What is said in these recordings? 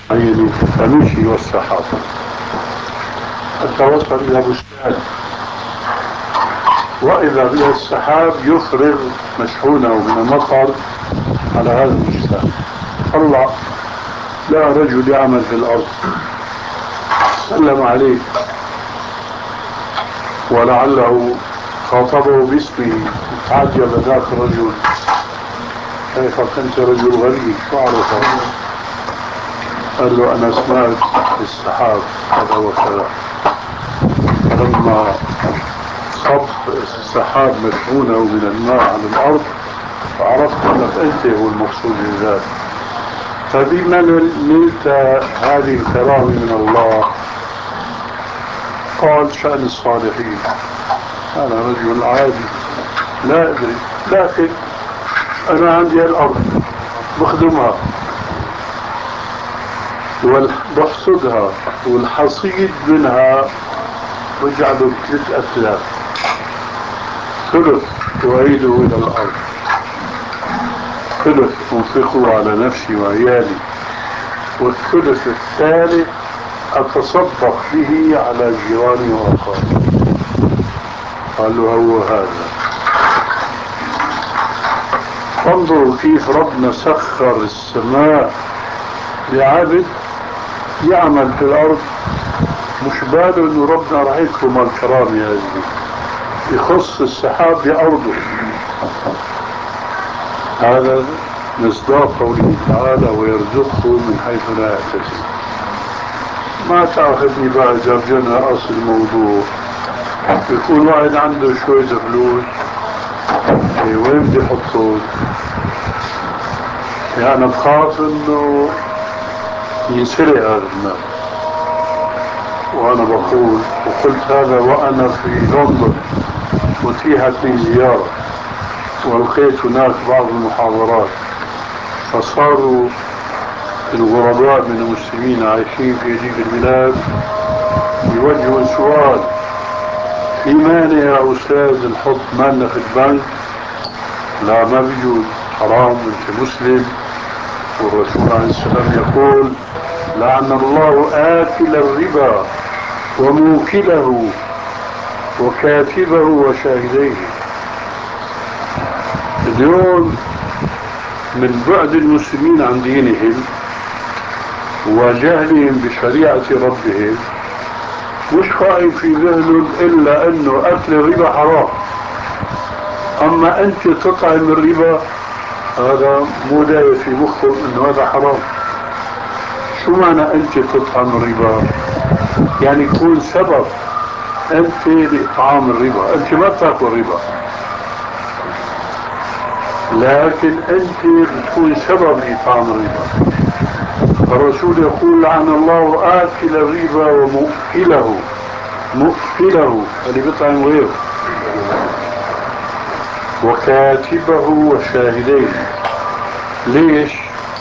فمشي والسحاب حتى وصل إلى بستان، وإذا بها السحاب يفرغ مشحونه من المطر على هذا البستان. طلع لا رجل يعمل في الأرض، سلم عليه ولعله خاطبه باسمه، تعجب ذاك الرجل: كيف كنت رجل غريب تعرفه؟ قال له: أنا سمعت السحاب كذا وكذا. فلما صب السحاب مشحونه من الماء على الأرض فعرفت أنك أنت هو المقصود بذلك. فبما نلت هذه الكرامة من الله؟ قال: شأن الصالحين. أنا رجل عادي لا أدري، لكن أنا عندي الأرض بخدمها وبحصدها، والحصيد منها بجعله 3 أثلاث، ثلث أعيده إلى الأرض، ثلث أنفقه على نفسي وعيالي، والثلث الثالث أتصدق به على جيراني وأقاربي. قالوا: هو هذا. انظروا كيف ربنا سخر السماء لعبد يعمل في الأرض، مش باله انه ربنا راح يكرم الكرامة هذه، يخص السحاب بأرضه. هذا مصداق قوله تعالى: ويرزقه من حيث لا يحتسب. ما تأخذني بقى جرجنا أصل الموضوع. يكون واحد عنده شوية فلوس، وين بدي يحطهم؟ يعني بخاف انه ينسرق هذا المال. وانا بقول، وقلت هذا وانا في لندن اتيحت لي زيارة والقيت هناك بعض المحاضرات، فصاروا الغرباء من المسلمين عايشين في هذه البلاد يوجهوا سؤال: في مانع يا أستاذ نحط مالنا في البنك؟ لا، ما بيجوز، حرام، أنت مسلم، والرسول عليه السلام يقول: لعن الله آكل الربا وموكله وكاتبه وشاهديه. اليوم من بعد المسلمين عن دينهم وجهلهم بشريعة ربهم مش خائف في ذهنهم إلا أنه أكل الربا حرام. أما أنت تطعم الربا، هذا مو داير في مخهم أنه هذا حرام. شو معنى أنت تطعم الربا؟ يعني يكون سبب أنت لإطعام الربا. أنت ما بتاكل ربا، لكن أنت بتكون سبب لإطعام الربا. الرسول يقول: لعن الله آكل الربا ومؤكله، مؤكله اللي بيطعم غيره، وكاتبه وشاهديه. ليش؟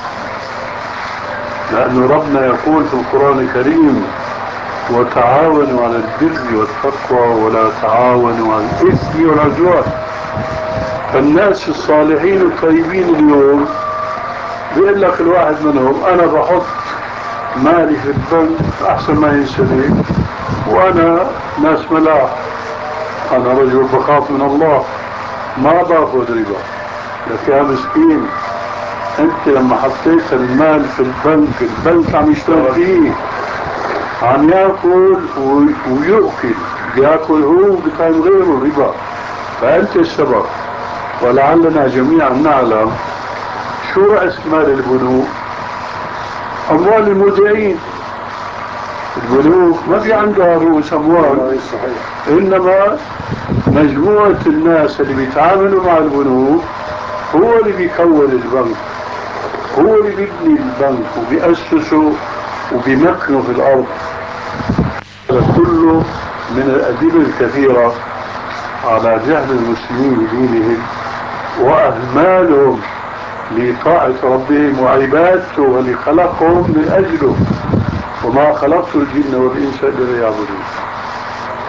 لأن ربنا يقول في القرآن الكريم: وتعاونوا على البر والتقوى ولا تعاونوا على الإثم والعدوان. فالناس الصالحين الطيبين اليوم بيقول لك الواحد منهم: أنا بحط مالي في البنك أحسن ما ينسرق، وأنا ناس ملاح، أنا رجل بخاف من الله، ما باخذ ربا. لك يا مسكين، أنت لما حطيت المال في البنك عم يشتغل فيه، عم يأكل ويؤكل، بيأكل هو بطعم غيره ربا، فأنت السبب. ولعلنا جميعا نعلم شو رأس مال البنوك؟ أموال المودعين. البنوك ما في عندها رؤوس أموال، إنما مجموعة الناس اللي بيتعاملوا مع البنوك هو اللي بيكون البنك، هو اللي بيبني البنك وبيأسسه وبيمكنه في الأرض. هذا كله من الأدلة الكثيرة على جهل المسلمين بدينهم وأهمالهم لطاعة ربهم وعبادته واللي خلقهم من أجله: وما خلقت الجن والإنس إلا ليعبدون.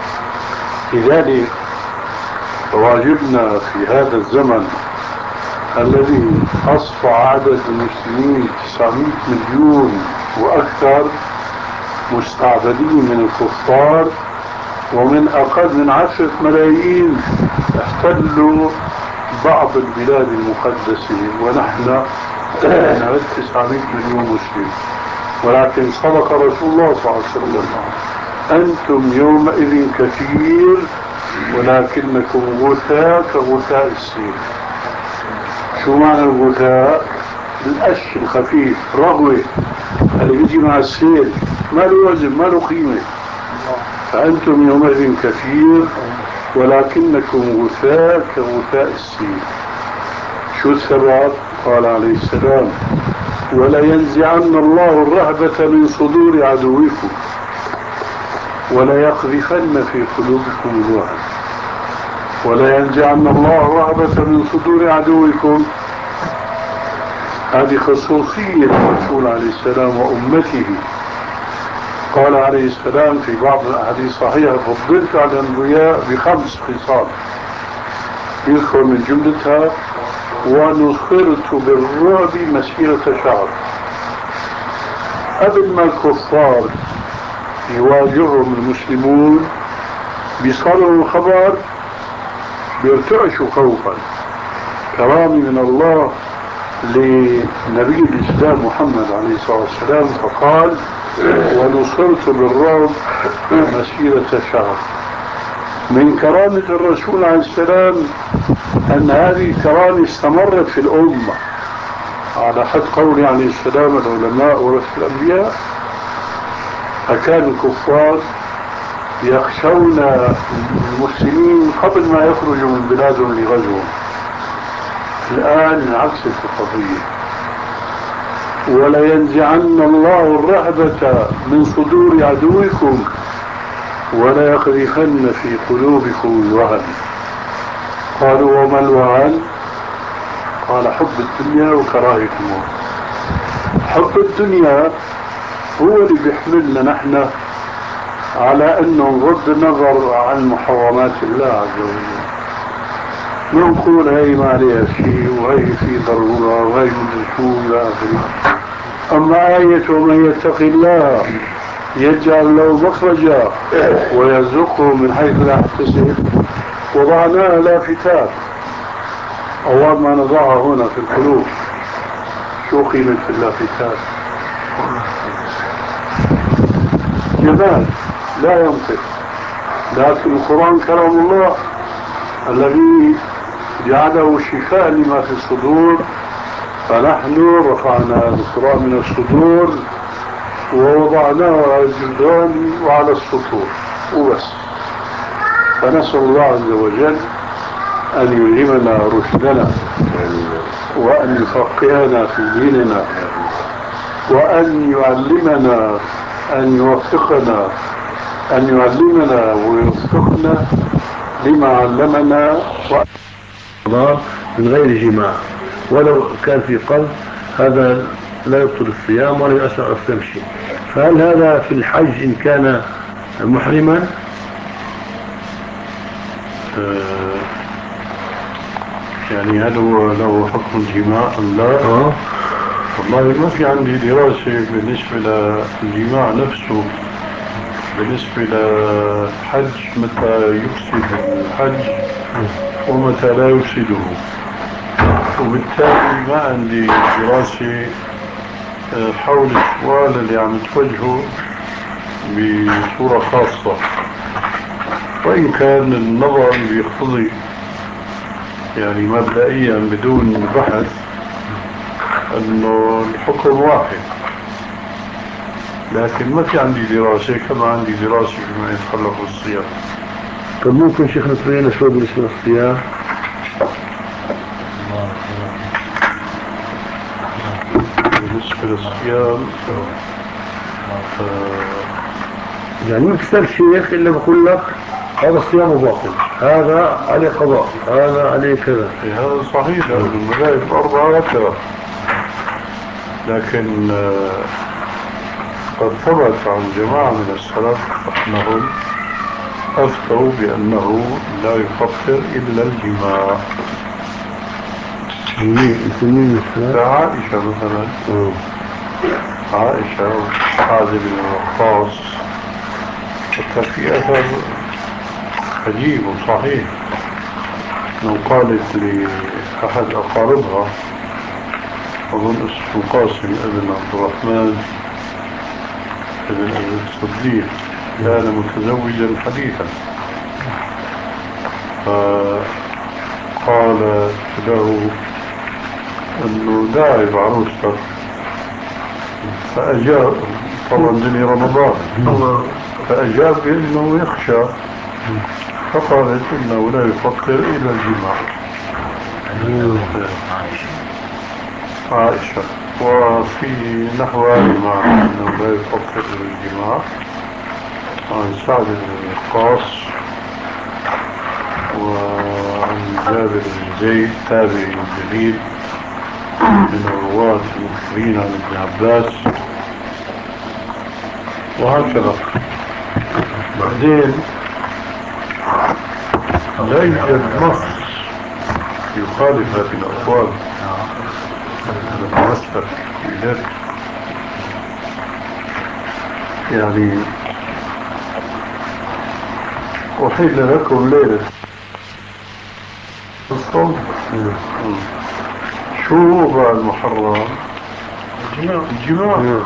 لذلك واجبنا في هذا الزمن الذي أصبح عدد المسلمين 900 مليون وأكثر مستعبدين من الكفار، ومن أقل من 10 ملايين احتلوا بعض البلاد المقدسة، ونحن نعد 900 مليون مسلم. ولكن صدق رسول الله صلى الله عليه وسلم: أنتم يومئذ كثير ولكنكم غثاء كغثاء السيل. شو معنى الغثاء؟ القش الخفيف، رغوة اللي بيجي مع السيل، ما له وزن ما له قيمة. فأنتم يومئذ كثير ولكنكم غثاء كغثاء السيل. شو السبب؟ قال عليه السلام: ولا ينزعن الله الرهبة من صدور عدوكم ولا يقذفن في قلوبكم الوهن. ولا ينزعن الله الرهبة من صدور عدوكم، هذه خصوصية الرسول عليه السلام وأمته. قال عليه السلام في بعض الأحاديث الصحيحة: فضلت على الأنبياء ب5 خصال، يذكر من جملتها: ونصرت بالرعب مسيرة شهر. قبل ما الكفار يواجههم المسلمون بيصلوا الخبر بيرتعشوا خوفا. كرامة من الله لنبي الإسلام محمد عليه الصلاة والسلام، فقال: ونصرت بالرعب مسيرة شهر. من كرامة الرسول عليه السلام أن هذه الكرامة استمرت في الأمة، على حد قول عليه السلام: العلماء ورثة الأنبياء. فكان الكفار يخشون المسلمين قبل ما يخرجوا من بلادهم لغزوهم. الآن عكس القضية. ولا ينزعن الله الرهبة من صدور عدوكم ولا يقذفن في قلوبكم الوهن. قالوا: وما الوهن؟ قال: حب الدنيا وكراهية الموت. حب الدنيا هو اللي بيحملنا نحن على أنه نغض النظر عن محرمات الله عز وجل، نقول هاي ما عليها شيء وهي في ضرورة وهي مدري شو إلى آخره. أما آية: ومن يتق الله يجعل له مخرجا ويرزقه من حيث لا يحتسب، وضعناها لافتات. أول ما نضعها هنا في القلوب. شو قيمة اللافتات؟ جمال لا ينطق، لكن القرآن كلام الله الذي جعله شفاء لما في الصدور. فنحن رفعنا القرآن من الصدور ووضعناه على الجدران وعلى السطور وبس. فنسأل الله عز وجل أن يلهمنا رشدنا وأن يفقهنا في ديننا وأن يعلمنا أن يوفقنا أن يعلمنا ويوفقنا لما علمنا من غير جماع، ولو كان في قلب هذا لا يبطل الصيام ولا يؤثر الصيام شيء. فهل هذا في الحج إن كان محرما؟ يعني هل هو له حكم الجماع أم لا؟ والله ما في عندي دراسة بالنسبة للجماع نفسه، بالنسبة للحج متى يفسد الحج ومتى لا يفسده، وبالتالي ما عندي دراسة حول السؤال اللي عم توجهه بصورة خاصة. وإن كان النظر بيقتضي يعني مبدئيا بدون بحث انه الحكم واحد، لكن ما في عندي دراسة كما عندي دراسة فيما يتعلق بالصيام. طب ممكن شيخنا تبين شوي بالنسبة للصيام؟ بالنسبة للصيام يعني ما بتسأل شيخ إلا بقول لك هذا الصيام باطل، هذا عليه قضاء، هذا عليه كذا. هذا صحيح لأن المذاهب الأربعة هكذا، لكن قد ثبت عن جماعة من السلف أنهم أفتوا بأنه لا يفطر إلا الجماع. مين النساء؟ عائشة مثلا، عائشة وسعد بن وقاص. حتى في أثر عجيب وصحيح لو قالت لأحد أقاربها، أظن اسمه قاسم ابن عبد الرحمن ابن أبي الصديق، كان متزوجا حديثا، فقالت له أنه داعي بعروستك، فأجاب طبعا دني رمضان، فأجاب بأنه يخشى، فقالت إنه لا يفكر إلى الجماع. عائشة. وفي نحو مع أنه لا يفكر إلى الجماع عن سعد بن وقاص وعن جابر بن زيد تابعي جليل من الرواة المكثرين عن ابن عباس، وهكذا. بعدين لا يوجد نص يخالف هذه الأقوال، نتمسك بذلك. يعني أحل لكم ليلة الصوم. شو بقى المحرم؟ الجماع.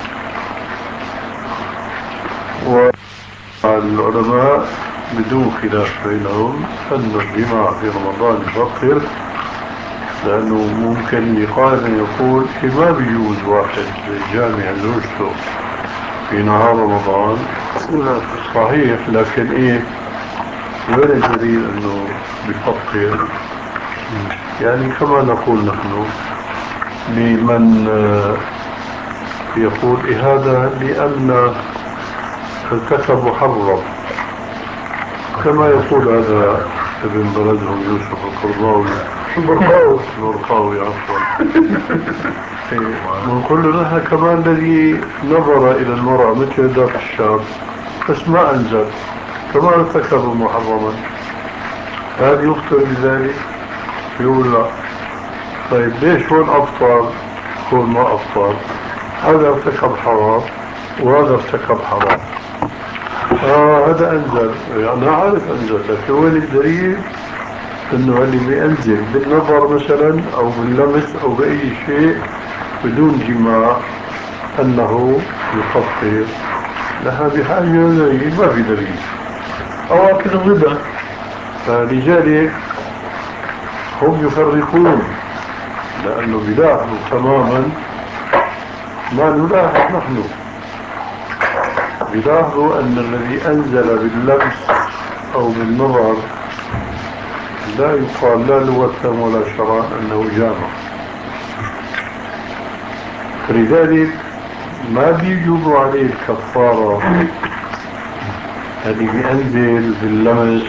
والعلماء بدون خلاف بينهم أن الجماع في رمضان يفطر، لأنه ممكن يقال يقول ما بيجوز واحد جامع زوجته في نهار رمضان. صحيح، لكن إيه وين الدليل أنه بيفطر؟ يعني كما نقول نحن لمن يقول هذا لأن ارتكب محرم، كما يقول هذا ابن بلدهم يوسف القرضاوي البرقاوي عفوا. ونقول لها كمان الذي نظر إلى المرأة مثل ذاك الشاب بس ما أنزل كمان ارتكب محرما، هذا يفطر بذلك؟ يقول لا. طيب ليش هون أفطر هون ما أفطر؟ هذا ارتكب حرام وهذا ارتكب حرام. هذا أنزل، يعني أنا عارف أنزل، لكن وين الدليل إنه اللي بينزل بالنظر مثلا أو باللمس أو بأي شيء بدون جماع أنه يفطر؟ لها بحاجة دليل، ما في دليل، أو أكل الربا. فلذلك هم يفرقون، لأنه بيلاحظوا تماما ما نلاحظ نحن. بيلاحظوا أن الذي أنزل باللمس أو بالنظر لا يقال لا لغة ولا شرعا أنه جامع، فلذلك ما بيجب عليه الكفارة الذي بينزل باللمس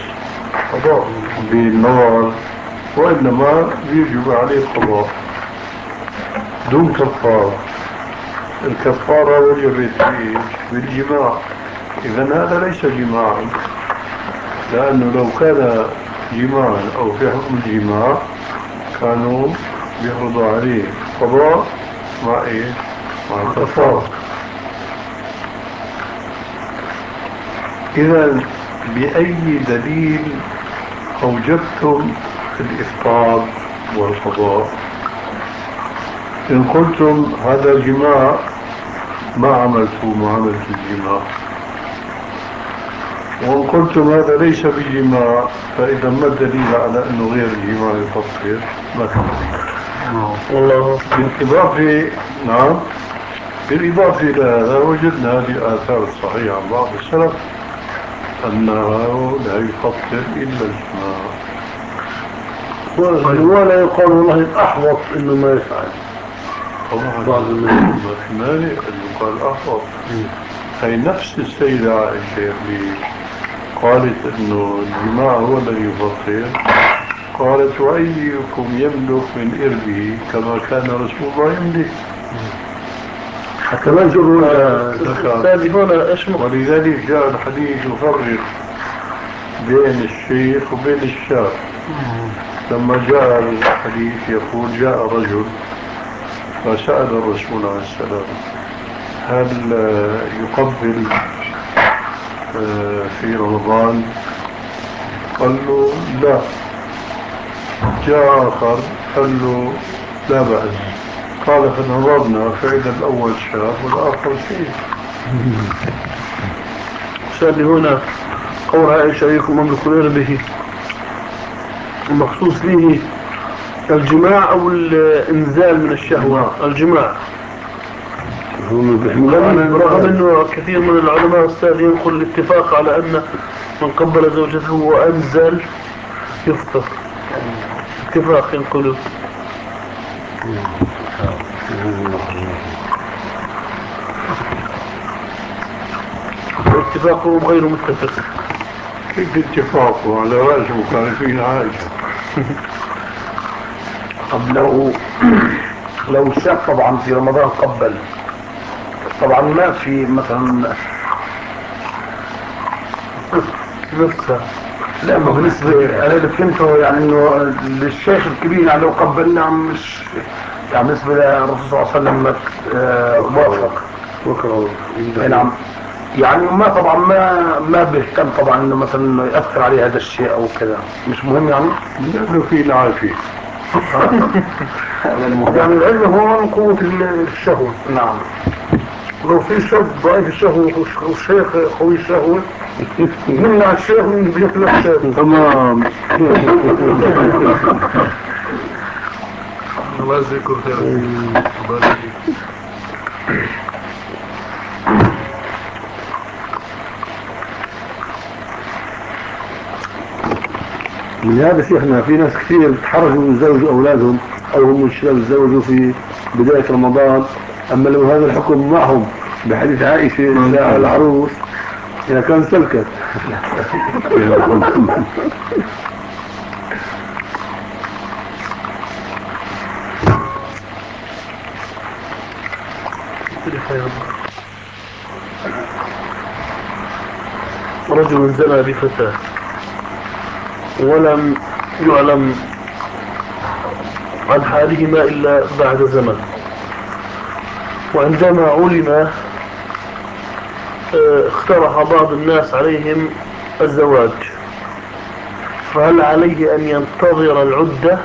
بالنظر، وإنما بيجب عليه القضاء دون كفارة. الكفارة وجبت بالجماع، إذن هذا ليس جماعا، لأنه لو كان جماعا أو في حكم الجماع كانوا بيفرضوا عليه قضاء مع إيه؟ مع الكفارة. إذن بأي دليل أوجبتم الإفطار والقضاء؟ إن قلتم هذا الجماع ما عملتوا معاملة الجماع، وإن قلتم هذا ليس بجماع، فإذا ما الدليل على أنه غير الجماع يفطر؟ ما في دليل. بالإضافة نعم، بالإضافة إلى هذا وجدنا هذه الآثار الصحيحة عن بعض السلف أنه لا يفطر إلا الجماع. ولا يقال والله الأحوط إنه ما يفعل. طبعا ما في مانع أن يقال أحوط. هي نفس السيدة عائشة اللي قالت إنه الجماع هو الذي يفطر، قالت وأيكم يملك من إربه كما كان رسول الله يملك. حتى ما يجروا هنا إيش ولذلك جاء الحديث يفرق بين الشيخ وبين الشاب. لما جاء الحديث يقول جاء رجل فسأل الرسول عليه السلام هل يقبل في رمضان؟ قال له لا. جاء آخر قال له لا بأس. قال فنظرنا فإذا الأول شاب والآخر شيء. سألني هنا قول عائشة أيكم مملكون به المخصوص به الجماع أو الإنزال من الشهوة؟ الجماع. رغم أنه كثير من العلماء السابقين ينقل الاتفاق على أن من قبل زوجته وأنزل يفطر. اتفاق ينقلوا. اتفاقهم غير متفق. كيف اتفاقه على رأس مخالفين عائشة؟ طب لو الشاب طبعا في رمضان قبل طبعا ما في مثلا نفسه. لا ما بالنسبة أنا اللي فهمته يعني إنه للشيخ الكبير يعني لو قبل نعم مش يعني بالنسبة للرسول صلى الله عليه وسلم موافق نعم يعني ما طبعا ما بيهتم طبعا إنه مثلا إنه يأثر عليه هذا الشيء أو كذا مش مهم يعني لأنه في العافية. يعني العلم هو قوة الشهوة. نعم لو في شاب ضعيف الشهوة والشيخ قوي الشهوة نمنع الشيخ من بياكل الشاب. تمام. الله يجزيكم خير. من هذا شيخنا في ناس كثير بتحرجوا يتزوجوا أولادهم أو هم الشباب يتزوجوا في بداية رمضان، أما لو هذا الحكم معهم بحديث عائشة العروس إذا كان سلكت. رجل زنى بفتاة ولم يعلم عن حالهما إلا بعد زمن، وعندما علم اقترح بعض الناس عليهم الزواج، فهل عليه أن ينتظر العدة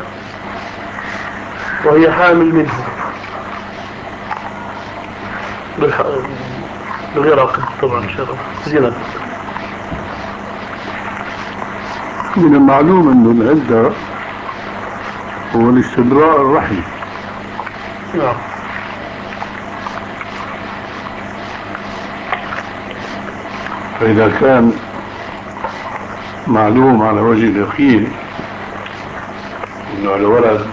وهي حامل منه بغير عقد طبعا شرف زنا؟ من المعلوم أنه العدة هو الاستبراء الرحم. نعم. فإذا كان معلوم على وجه اليقين أنه الولد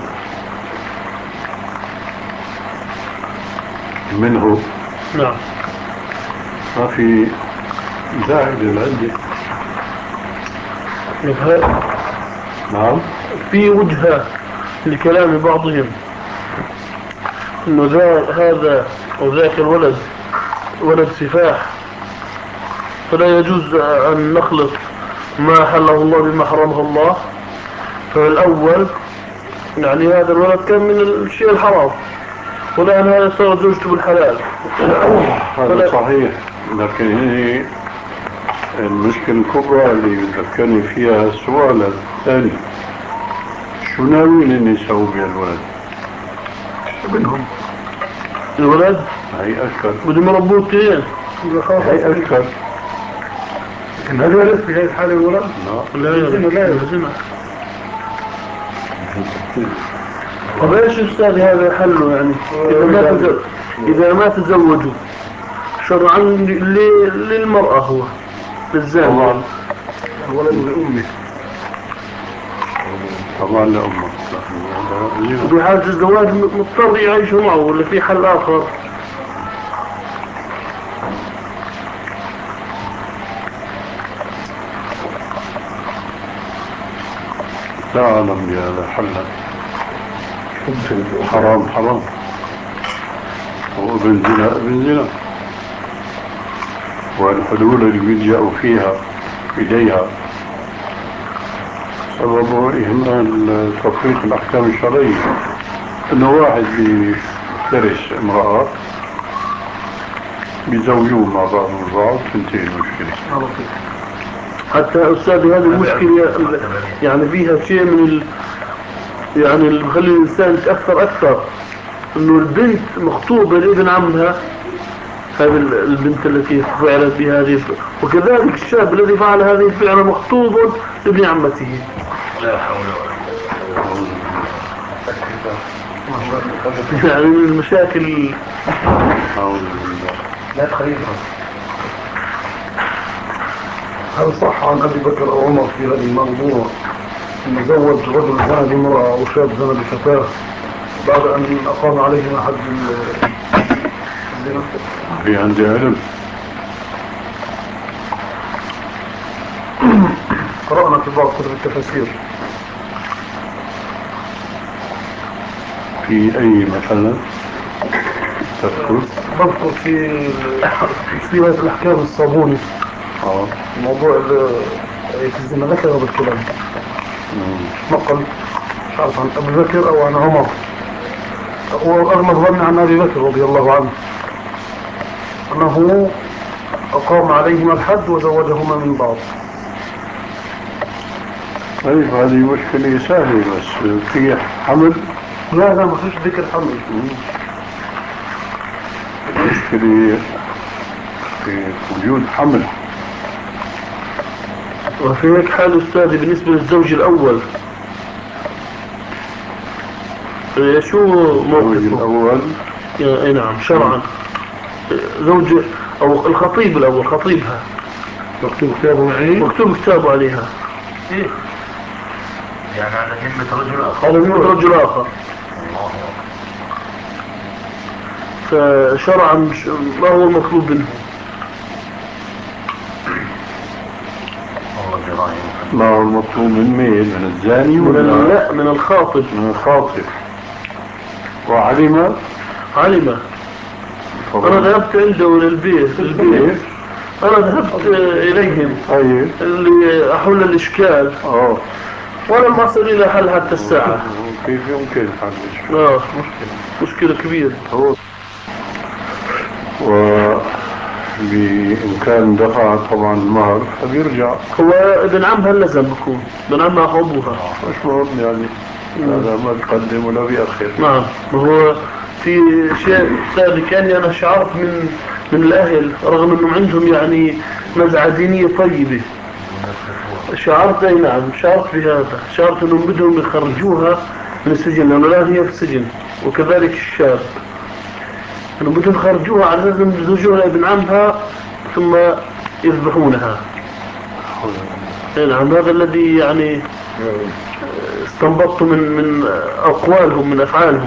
منه نعم ما في داعي للعدة. نعم في وجهة لكلام بعضهم انه هذا وذاك الولد ولد سفاح، فلا يجوز ان نخلط ما حله الله بما حرمه الله. فالأول يعني هذا الولد كان من الشيء الحرام، والآن هذا صار زوجته بالحلال. هذا صحيح، لكن هي المشكلة الكبرى اللي ذكرني فيها السؤال الثاني، شو ناويين ان يسووا بهالولد؟ منهم الولد هي أشكر بدهم يربوه كثير، هي أشكر. لكن هذا لسه في هذه الحالة الولد لا يزنا. طب ايش استاذ هذا حله يعني اذا ما تزوجوا شرعا للمرأة هو للزانية الولد لأمه طبعا لأمه بحالة الزواج مضطر يعيشوا معه ولا في حل آخر؟ لا أعلم بهذا حلا. حرام حرام، وابن زنا ابن زنا، والحلول اللي بيلجأوا فيها إليها سببه إهمال تطبيق الأحكام الشرعية. إنه واحد بيفترس امرأة بيزوجوه مع بعض البعض تنتهي المشكلة. حتى أستاذ هذه المشكلة يعني فيها شيء من يعني اللي بخلي الإنسان يتأثر أكثر، إنه البنت مخطوبة لابن عمها، هذه البنت التي فعلت بهذه وكذلك الشاب الذي فعل هذه الفعلة مخطوب لابن عمته. لا حول ولا قوة. يعني من المشاكل. لا تخيفها. هل صح عن أبي بكر أو عمر في هذه الموضوع أن زوج رجل زنى بامرأة وشاب زنى بفتاة بعد أن أقام عليهما حد الزنا؟ في عندي علم. قرأنا في بعض كتب التفاسير. في أي مثلا تذكر؟ بذكر في سيرة الأحكام الصابوني موضوع الزنا ذكره بالكلام نقل مش عارف عن أبي بكر أو عن عمر، وأغلب ظن عن أبي بكر رضي الله عنه أنه أقام عليهما الحد وزوجهما من بعض. طيب هذه مشكلة سهلة بس في حمل. لا ما فيش ذكر حمل. مشكلة في وجود حمل. وفي هيك حال أستاذي بالنسبة للزوج الأول شو موقفه؟ الزوج الأول أي نعم شرعا زوج أو الخطيب الأول خطيبها مكتوب كتابه معي مكتوب كتابه عليها إيه؟ يعني على ذمة رجل آخر. على ذمة رجل آخر. فشرعا ما هو المطلوب منه؟ ما هو المطلوب من مين؟ من الزاني ولا لا من الخاطب. من الخاطب. وعلم أنا ذهبت عنده للبيت أنا ذهبت إليهم اللي أحل الإشكال ولم أصل إلى حل حتى الساعة. كيف يمكن حل الإشكال؟ مشكلة كبيرة. وبإمكان دفع طبعا المهر فبيرجع. هو ابن عمها اللزم بكون ابن عمها أخوها مش مهم يعني هذا ما بيقدم ولا بيأخر. نعم. ما هو في شيء ثاني كان أنا شعرت من الأهل رغم أنهم عندهم يعني نزعة دينية طيبة شعرت بهذا. شعرت أنهم بدهم يخرجوها من السجن لأنه الآن هي في السجن وكذلك الشاب أنهم بدهم يخرجوها على أساس أنهم يزوجوها ابن عمها ثم يذبحونها. نعم هذا الذي يعني استنبطت من أقوالهم من أفعالهم.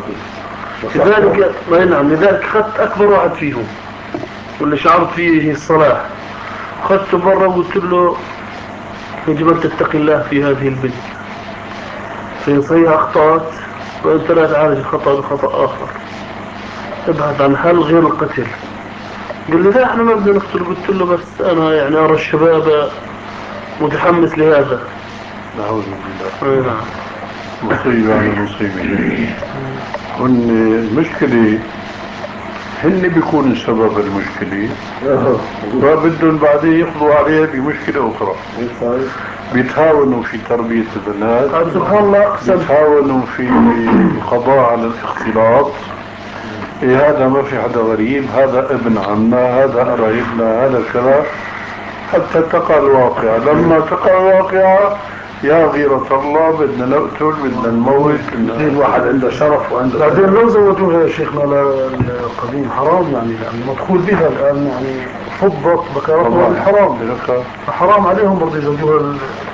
لذلك أخذت أكبر واحد فيهم واللي شعرت فيه الصلاح أخذته برا وقلت له يجب أن تتقي الله في هذه البنت فإن صحيح أخطأت وأنت لا تعالج الخطأ بخطأ آخر ابحث عن حل غير القتل. قال لي لا احنا ما بدنا نقتل. قلت له بس أنا يعني أرى الشباب متحمس لهذا. نعوذ بالله. مصيبة على مصيبة. المشكلة هن بيكون سبب المشكلة وبدهم بعدين يقضوا عليها بمشكلة أخرى. بيتهاونوا في تربية البنات سبحان الله. بيتهاونوا في القضاء على الاختلاط. هذا ما في حدا غريب هذا ابن عمنا هذا قرايبنا هذا كذا حتى تقع الواقع. لما تقع الواقع يا غيرة الله بدنا نقتل بدنا نموت. الواحد عنده شرف وعنده بعدين لو زوجوها يا شيخنا للقديم حرام يعني مدخول بها الآن يعني فضت بكرتها بالحرام حرام عليهم برضه يزوجوها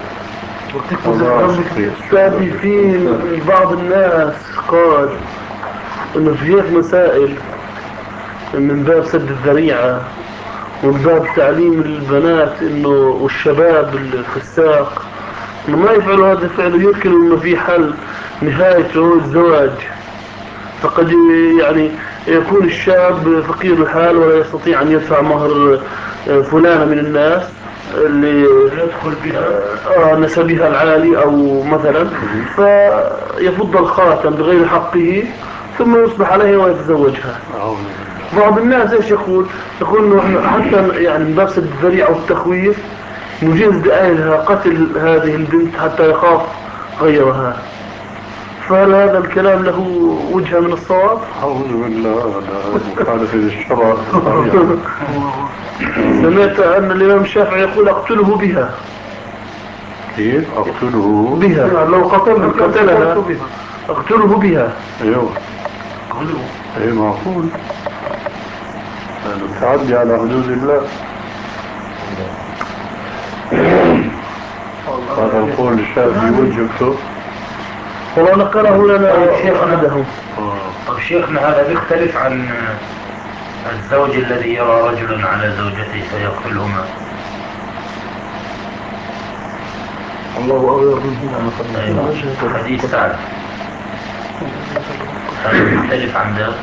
أستاذي في بعض الناس قال إنه في هيك مسائل من باب سد الذريعة ومن باب تعليم البنات إنه والشباب الفساق إنه ما يفعلوا هذا الفعل ويركنوا إنه في حل نهايته الزواج. فقد يعني يكون الشاب فقير الحال ولا يستطيع أن يدفع مهر فلانة من الناس اللي يدخل بها نسبها العالي أو مثلا فيفض الخاتم بغير حقه ثم يصبح عليه ويتزوجها. بعض الناس ايش يقول انه حتى يعني من باب سد الذريعة والتخويف نجيز لأهلها قتل هذه البنت حتى يخاف غيرها. فهل هذا الكلام له وجهة من الصواب؟ أعوذ بالله، هذا مخالف للشرع. سمعت أن الإمام الشافعي يقول اقتله بها. كيف أقتله بها؟ لو قتلها اقتله بها. أيوه أي معقول، التعدي على حدود الله. هذا القول الشافعي وجهته والله نقله لنا شيخ أحدهم. طب شيخنا هذا بيختلف عن الزوج الذي يرى رجلا على زوجته فيقتلهما. الله أغير منهما. حديث سعد هذا بيختلف عن ذلك.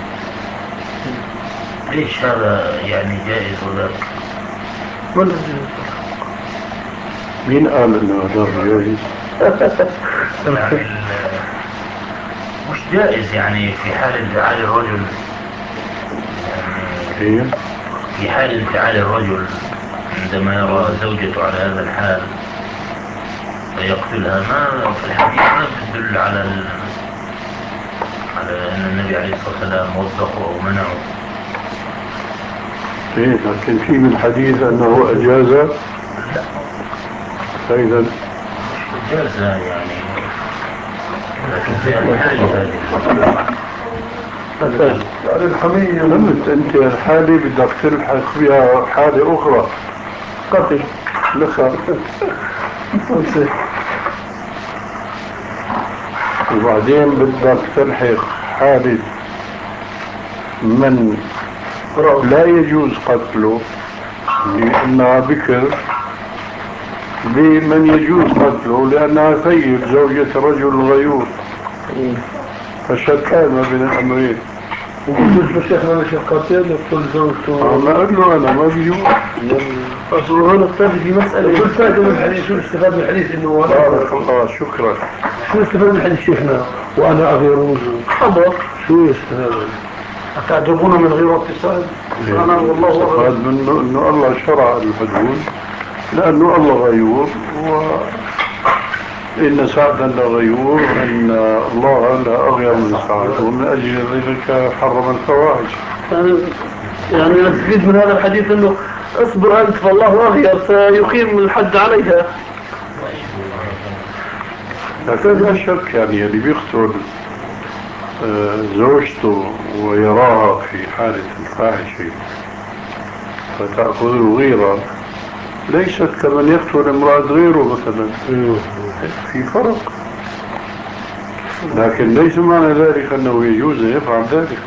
ليش هذا يعني جائز وذاك؟ مين قال انه هذا جائز؟ يعني مش جائز يعني في حال انفعال الرجل، يعني في حال انفعال الرجل عندما يرى زوجته على هذا الحال فيقتلها. ما في الحديث ما تدل على أن النبي عليه الصلاة والسلام وبخه أو منعه. لكن في من الحديث أنه أجاز. فإذا أجاز يعني، لكن في الحالة هذه الحمية لمت أنت الحالة بدك تلحق بها حالة أخرى قتل لك. وبعدين بدك تلحق حالة من لا يجوز قتله لأنها بكر بمن يجوز قتله لأنها ثيب زوجة رجل غيور، فشتان ما بين الأمرين. وقلت له شيخنا أنا شيخ قاتل يقتل زوجته. ما أقول له أنا ما بيجوز. أصله هنا اقتدي في مسألة. شو الفائدة من الحديث؟ شو استفاد من الحديث إنه بارك الله شكرا. شو استفاد من الحديث شيخنا؟ وأنا أغير خبر. شو استفاد؟ أتعجبون من غير اتصال؟ أنا والله استفاد منه إنه الله شرع الحدود لأنه الله غيور، وإن سعدا لغيور إن الله لا أغير من سعد، ومن أجل ذلك حرم الفواحش. يعني نستفيد من هذا الحديث إنه اصبر أنت فالله أغير سيقيم الحد عليها. لكن لا شك يعني اللي بيقتل زوجته ويراها في حالة الفاحشة فتأخذ الغيرة ليست كمن يقتل امرأة غيره مثلا. في فرق، لكن ليس معنى ذلك أنه يجوز أن يفعل ذلك.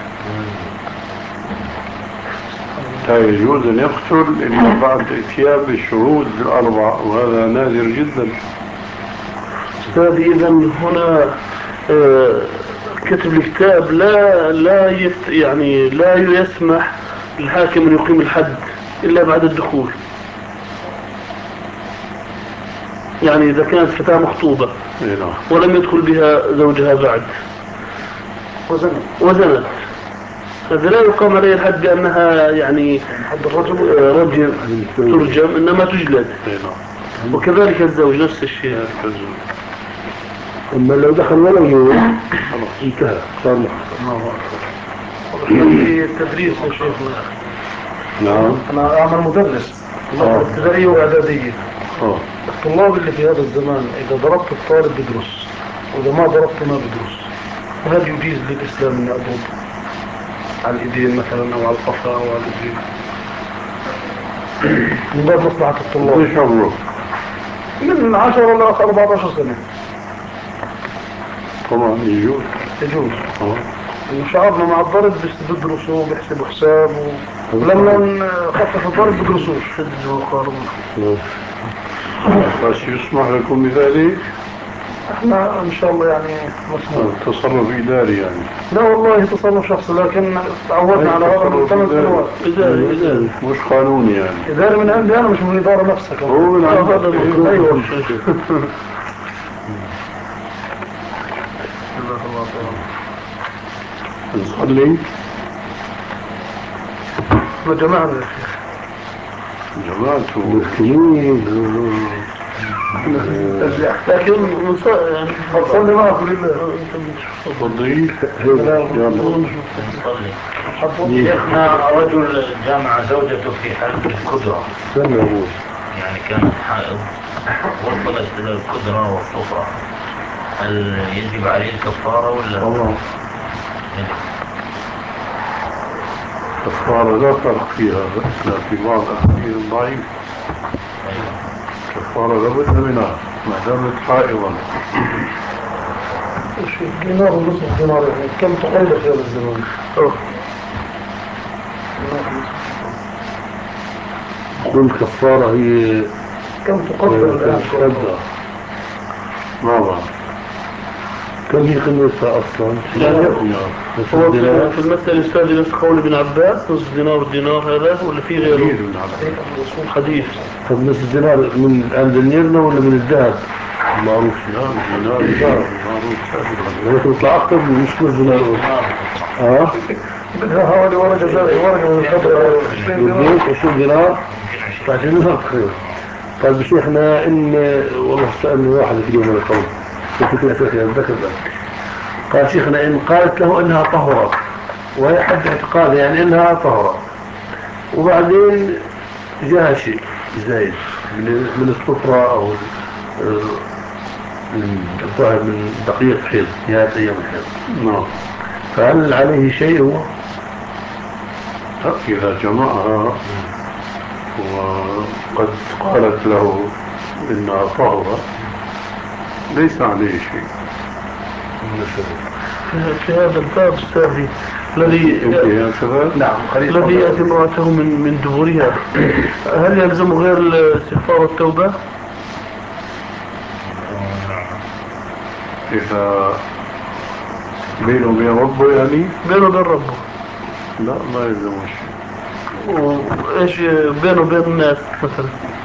لا يجوز أن يقتل إلا بعد إتيان بالشهود الأربع، وهذا نادر جدا. أستاذ إذا هنا كتب الكتاب يعني لا يسمح للحاكم أن يقيم الحد إلا بعد الدخول. يعني إذا كانت فتاة مخطوبة ولم يدخل بها زوجها بعد وزنت هذا لا يقام عليه الحد بأنها يعني حد رجل ترجم، إنما تجلد. وكذلك الزوج نفس الشيء. أما لو دخل ولا يوم انتهى صار في التدريس يا شيخنا. نعم أنا أعمل مدرس ابتدائية وإعدادية. الطلاب اللي في هذا الزمان إذا ضربت الطالب بدرس وإذا ما ضربته ما بدرس. وهل يجيز للإسلام أن أضرب على الإيدين مثلا أو على القفا أو على الإيدين من باب مصلحة الطلاب؟ ليش عمره؟ من 10 إلى 14 سنة. طبعا يجوز. إنه شعبنا مع الضرب بيدرسوا بيحسبوا حساب ولما نخفف الضرب بدرسوش. بس يسمح لكم بذلك؟ احنا ان شاء الله يعني مسموح. تصرف إداري يعني. لا والله تصرف شخصي، لكن تعودنا على هذا من 8 سنوات. إداري مش قانوني يعني. إداري من عندي أنا، مش من الإدارة نفسها. هو من عندك. أيوه. نصلي. جماعة يا شيخ. جماعته مسكين. لكن يعني صلي معكم لله. تفضل. شيخنا رجل جامع زوجته في حالة القدرة، يعني كانت حائض وصلت إلى القدرة والطهرة، هل يجب عليه الكفارة ولا؟ طبعا. كفارة لا فرق فيها، لكن بعض الأحاديث ضعيف. كفارة لابد منها ما دامت حائضا. دينار ونصف دينار، يعني كم تقل في هذا الزمان؟ كل كفارة هي كم تقدر الآن؟ ما بعرف. كم هي قيمتها أصلا؟ هو في المسألة الأستاذ نفس قول ابن عباس، نصف دينار الدينار هذا ولا في غيره؟ حديث. طب نصف دينار من عند النيرنا ولا من الذهب؟ معروف. لا دينار معروف. هو يطلع أكثر من نصف دينار. بدها حوالي ورقة من الخضر 20 دينار. عشان نفرق خير. طيب شيخنا إن والله سألني واحد في اليوم القول في أساسي الذكر قال شيخنا إن قالت له إنها طهرة وهي حد اعتقاد يعني إنها طهرة، وبعدين جاء شيء زايد من الصفرة أو الطاهر من دقيق حيض نهاية أيام الحيض. نعم. فهل عليه شيء هو؟ إذا جمعها وقد قالت له إنها طهرة ليس عليه شيء. في هذا الباب السابق الذي يأتي امرأته من دبرها، هل يلزم غير استغفار التوبة؟ إذا بينه وبين ربه يعني؟ بينه وبين ربه. لا ما يلزم شيء. وإيش بينه وبين الناس مثلا؟